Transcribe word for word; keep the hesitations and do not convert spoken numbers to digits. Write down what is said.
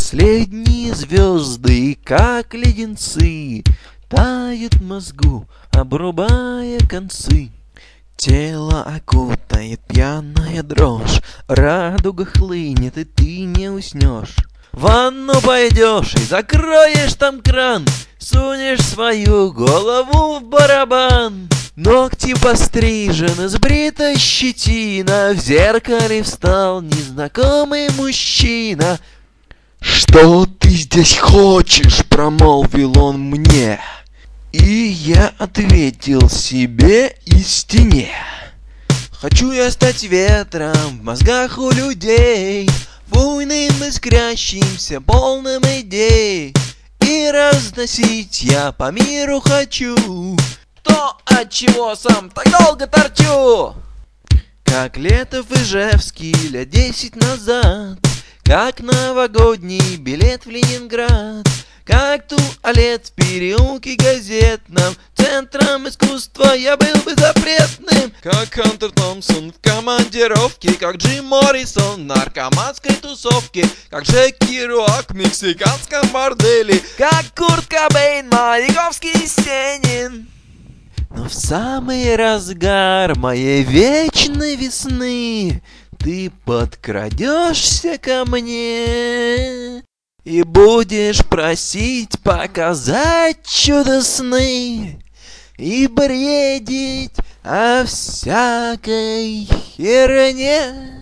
Последние звезды, как леденцы, тают в мозгу, обрубая концы. Тело окутает пьяная дрожь, радуга хлынет, и ты не уснешь. В ванну пойдешь и закроешь там кран, сунешь свою голову в барабан. Ногти пострижены, сбрита щетина, в зеркале встал незнакомый мужчина. «Что ты здесь хочешь?» — промолвил он мне. И я ответил себе и стене. Хочу я стать ветром в мозгах у людей, буйным, искрящимся, полным идей. И разносить я по миру хочу то, от чего сам так долго торчу. Как Летов и Ижевский лет десять назад, как новогодний билет в Ленинград, как туалет в переулке газетном, центром искусства я был бы запретным. Как Хантер Томпсон в командировке, как Джим Моррисон в наркоманской тусовке, как Джеки Руак в мексиканском борделе, как Курт Кобейн, Маяковский и Сенин. Но в самый разгар моей вечной весны ты подкрадешься ко мне и будешь просить показать чудо сны и бредить о всякой херне.